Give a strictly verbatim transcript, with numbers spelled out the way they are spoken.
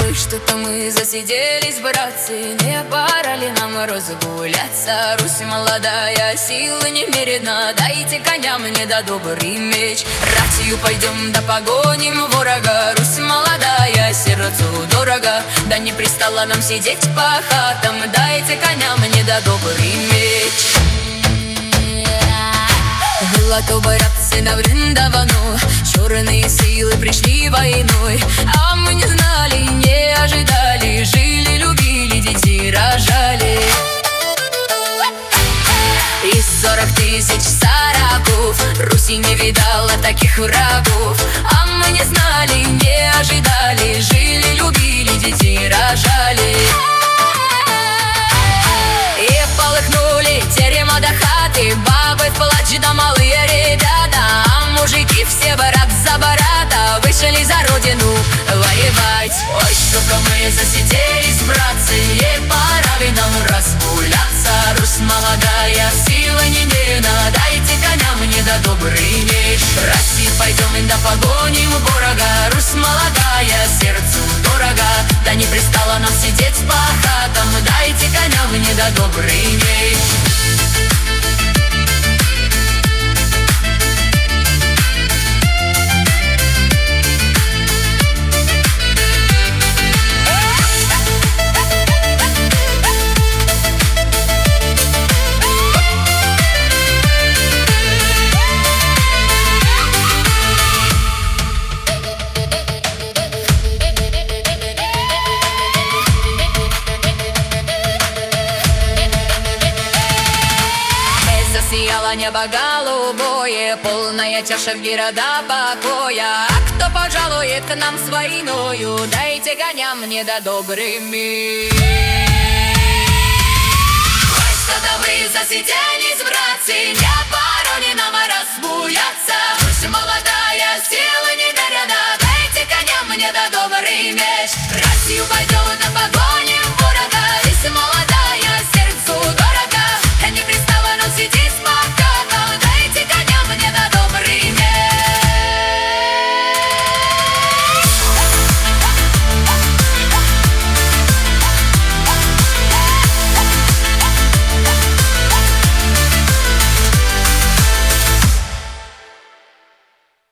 Ой, что-то мы засиделись, братцы, не пора ли нам разгуляться? Русь молодая, силы немерено, дайте коня мне да добрый меч. Ратью пойдем да погоним ворога, Русь молодая, сердцу дорого. Да не пристало нам сидеть по хатам, дайте коня мне да добрый меч. Было то, братцы, давным-давно, черные силы пришли войной, а мы не знали, не ожидали, жили, любили, детей рожали. И сорок тысяч сороков Руси не видала таких врагов, а мы не знали, не ожидали, жили, любили, детей рожали. И полыхнули терема до хаты, бабы в плач да малые ребята, а мужики все барак за барата вышли за родину воевать. Ой, что-то мы засиделись, братцы, не пора бы нам разгуляться. Русь молодая, сила немерена, дайте коня мне да добрый меч. России пойдем и да погоним ворога, Русь молодая, сердцу дорого. Да не пристало нам сидеть по хатам, дайте коня мне да добрый меч. Сияло небо голубое, полная чаша в города покоя. А кто пожалует к нам с войною, дайте коня мне да добрый меч. Ой, что-то вы засиделись, братцы, не пора ли нам разбуять?